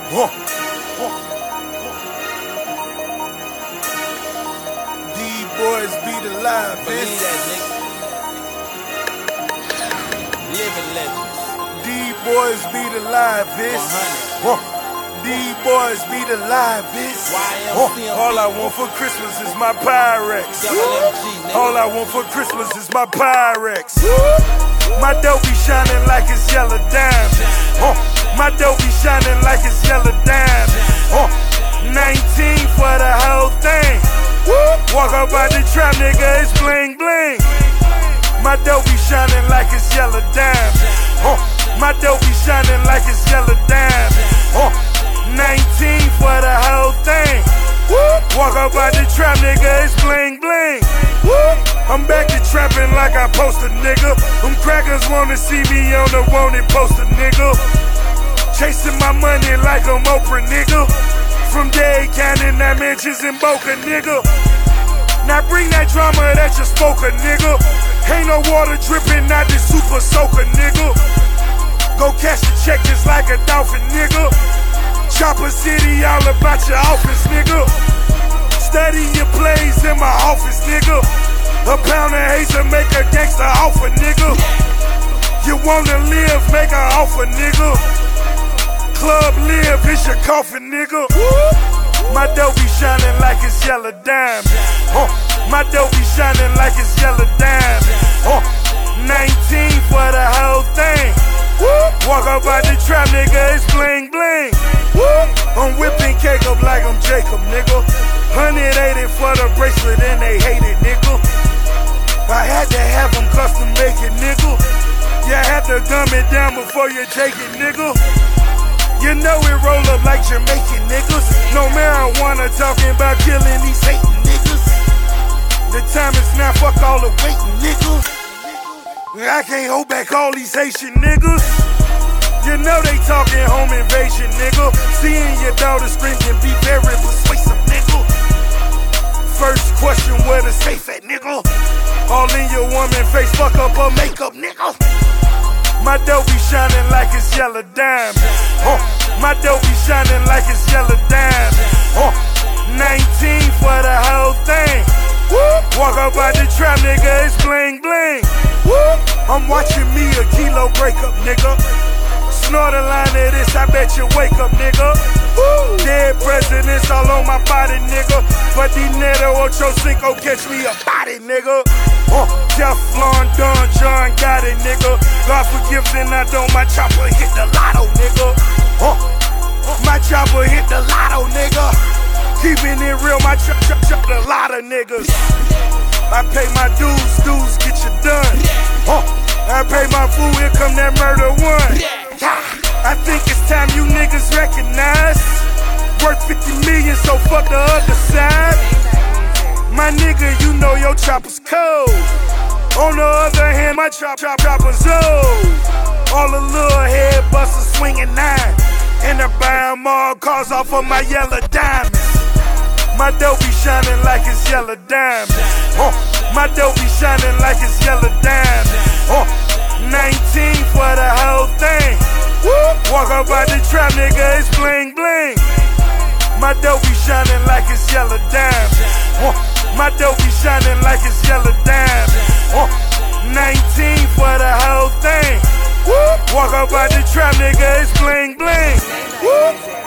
D-boys beat alive, Believe that, nigga. Living legends. D-boys beat alive, D-boys beat alive, All I want for Christmas is my Pyrex. All I want for Christmas is my Pyrex. My dope be shining like it's yellow diamonds. My dope be shining like it's yellow diamonds. 19 for the whole thing. Walk up out the trap, nigga, it's bling bling. My dope be shining like it's yellow diamonds. My dope be shining like it's yellow diamonds. 19 for the whole thing. Walk up out the trap, nigga, it's bling bling. I'm back to trapping like I post a nigga. Them crackers wanna see me on the wanted poster, nigga. Chasing my money like I'm Oprah, nigga. From Dade County, that mansions in Boca, nigga. Now bring that drama that you spoke, nigga. Ain't no water dripping out this super soaker, nigga. Go cash the check just like a dolphin, nigga. Chopper City, all about your office, nigga. Study your plays in my office, nigga. A pound of hazel make a gangster offer, nigga. You wanna live, make an offer, nigga. Club live, it's your coffin, nigga. My dope be shining like it's yellow diamonds. My dope be shining like it's yellow diamonds. 19 for the whole thing. Walk up out the trap, nigga, it's bling bling. I'm whipping cake up like I'm Jacob, nigga. 180 for the bracelet and they hate it, nigga. I had to have them custom make it, nigga. You had to dumb it down before you take it, nigga. You know it roll up like Jamaican niggas. No marijuana talking about killing these hating niggas. The time is now, fuck all the waiting, nigga. I can't hold back all these Haitian niggas. You know they talking home invasion, nigga. Seeing your daughter scream can be very persuasive, nigga. First question, where the safe at, nigga? All in your woman face, fuck up her makeup, nigga. My dope be shining like it's yellow diamonds. My dope be shining like it's yellow diamonds. 19 for the whole thing. Walk up out the trap, nigga, it's bling bling. I'm watching me a kilo breakup, nigga. Snort a line of this, I bet you wake up, nigga. Dead presidents all on my body, nigga. But dinero ocho cinco, catch me a body, nigga. Teflon Don John got it, nigga. God forgives and I don't, my chopper hit the lotto, nigga. My chopper hit the lotto, nigga. Keeping it real, my chop a lot of niggas. I pay my dues get you done. I pay my food, here come that murder one. I think it's time you niggas recognize. Worth 50 million, so fuck the other side. My nigga, you know your chopper's cold. On the other hand, my chopper's old. All the little head busters swinging 9. And I buy 'em all cars off of my yellow diamonds. My dope be shining like it's yellow diamonds. My dope be shining like it's yellow diamonds. 19 for the whole thing. Walk up out the trap, nigga, it's bling bling. My dope be shining like it's yellow diamonds. My dope be shining like it's yellow diamonds. 19 for the whole thing. Walk up out the trap, nigga, it's bling bling.